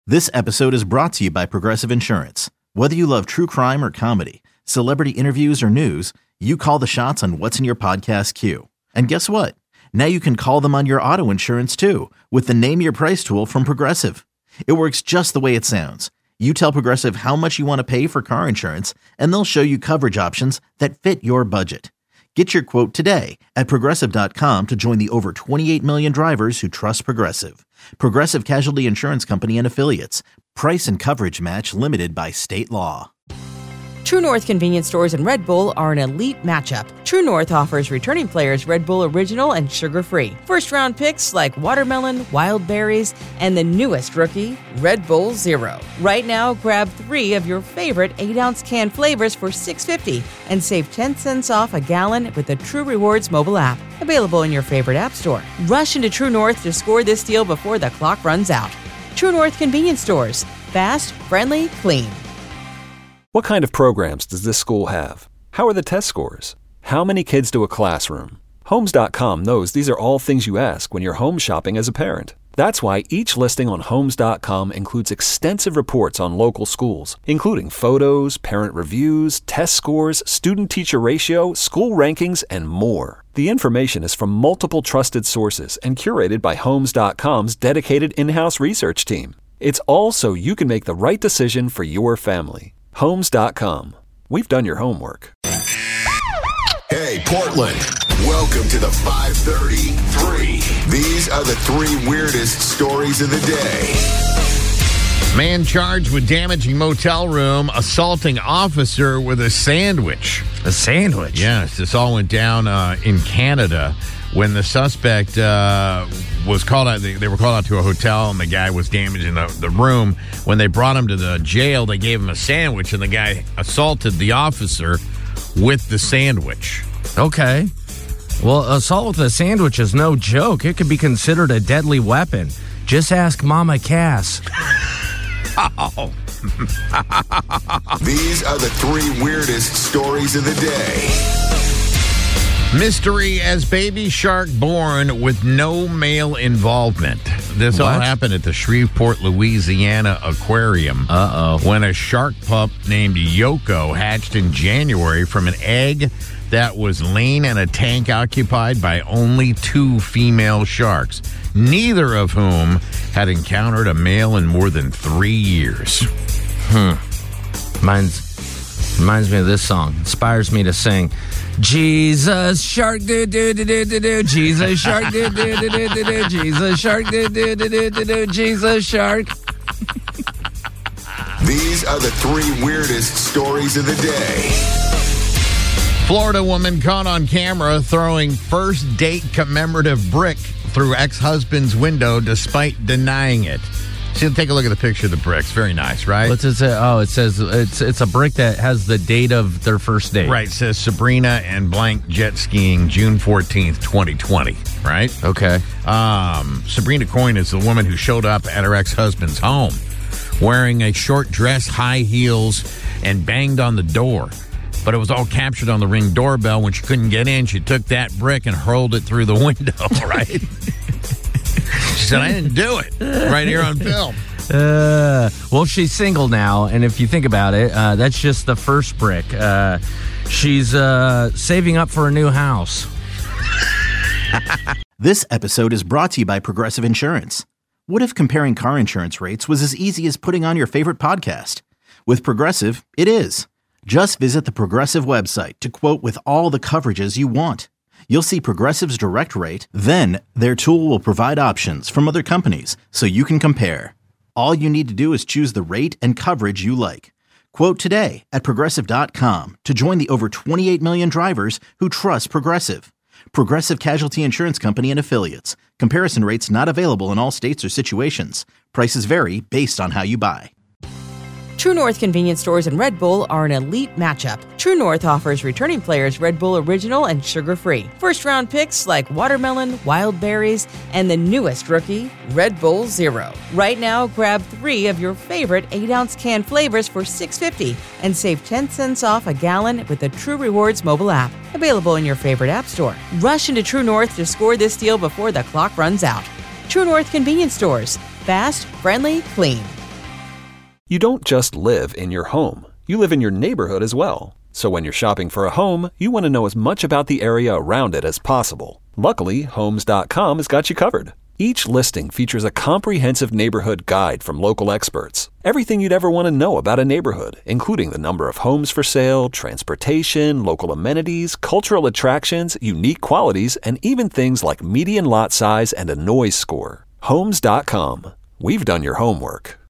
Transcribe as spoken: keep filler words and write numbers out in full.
This episode is brought to you by Progressive Insurance. Whether you love true crime or comedy, celebrity interviews or news, you call the shots on what's in your podcast queue. And guess what? Now you can call them on your auto insurance too with the Name Your Price tool from Progressive. It works just the way it sounds. You tell Progressive how much you want to pay for car insurance, and they'll show you coverage options that fit your budget. Get your quote today at Progressive dot com to join the over twenty-eight million drivers who trust Progressive. Progressive Casualty Insurance Company and Affiliates. Price and coverage match limited by state law. True North convenience stores and Red Bull are an elite matchup. True North offers returning players Red Bull Original and sugar-free. First-round picks like watermelon, wild berries, and the newest rookie, Red Bull Zero. Right now, grab three of your favorite eight ounce can flavors for six dollars and fifty cents and save ten cents off a gallon with the True Rewards mobile app. Available in your favorite app store. Rush into True North to score this deal before the clock runs out. True North convenience stores. Fast, friendly, clean. What kind of programs does this school have? How are the test scores? How many kids do a classroom? Homes dot com knows these are all things you ask when you're home shopping as a parent. That's why each listing on Homes dot com includes extensive reports on local schools, including photos, parent reviews, test scores, student-teacher ratio, school rankings, and more. The information is from multiple trusted sources and curated by Homes dot com's dedicated in-house research team. It's all so you can make the right decision for your family. Homes dot com. We've done your homework. Hey, Portland. Welcome to the five thirty-three. These are the three weirdest stories of the day. Man charged with damaging motel room, assaulting officer with a sandwich. A sandwich? Yes, this all went down uh, in Canada when the suspect uh, was called out. They, they were called out to a hotel, and the guy was damaging the, the room. When they brought him to the jail, they gave him a sandwich, and the guy assaulted the officer with the sandwich. Okay. Well, assault with a sandwich is no joke. It could be considered a deadly weapon. Just ask Mama Cass. Oh. These are the three weirdest stories of the day. Mystery as baby shark born with no male involvement. This What? all happened at the Shreveport, Louisiana Aquarium. Uh-oh. When a shark pup named Yoko hatched in January from an egg that was laying in a tank occupied by only two female sharks, neither of whom had encountered a male in more than three years. Hmm. Mine's, reminds me of this song. Inspires me to sing. Jesus shark do do do do do do. Jesus shark do do do do do do. Jesus shark do do do do do do. Jesus shark. These are the three weirdest stories of the day. Florida woman caught on camera throwing first date commemorative brick through ex-husband's window despite denying it. See, take a look at the picture of the bricks. Very nice, right? What's it say? Oh, it says it's it's a brick that has the date of their first date. Right. It says Sabrina and blank jet skiing June fourteenth, twenty twenty. Right? Okay. Um, Sabrina Coyne is the woman who showed up at her ex-husband's home wearing a short dress, high heels, and banged on the door. But it was all captured on the Ring doorbell. When she couldn't get in, she took that brick and hurled it through the window, right? She said, I didn't do it. Right here on film. Uh, well, she's single now, and if you think about it, uh, that's just the first brick. Uh, she's uh, saving up for a new house. This episode is brought to you by Progressive Insurance. What if comparing car insurance rates was as easy as putting on your favorite podcast? With Progressive, it is. Just visit the Progressive website to quote with all the coverages you want. You'll see Progressive's direct rate, then their tool will provide options from other companies so you can compare. All you need to do is choose the rate and coverage you like. Quote today at Progressive dot com to join the over twenty-eight million drivers who trust Progressive. Progressive Casualty Insurance Company and Affiliates. Comparison rates not available in all states or situations. Prices vary based on how you buy. True North convenience stores and Red Bull are an elite matchup. True North offers returning players Red Bull Original and sugar-free. First-round picks like watermelon, wild berries, and the newest rookie, Red Bull Zero. Right now, grab three of your favorite eight ounce can flavors for six dollars and fifty cents and save ten cents off a gallon with the True Rewards mobile app. Available in your favorite app store. Rush into True North to score this deal before the clock runs out. True North convenience stores. Fast, friendly, clean. You don't just live in your home. You live in your neighborhood as well. So when you're shopping for a home, you want to know as much about the area around it as possible. Luckily, Homes dot com has got you covered. Each listing features a comprehensive neighborhood guide from local experts. Everything you'd ever want to know about a neighborhood, including the number of homes for sale, transportation, local amenities, cultural attractions, unique qualities, and even things like median lot size and a noise score. Homes dot com. We've done your homework.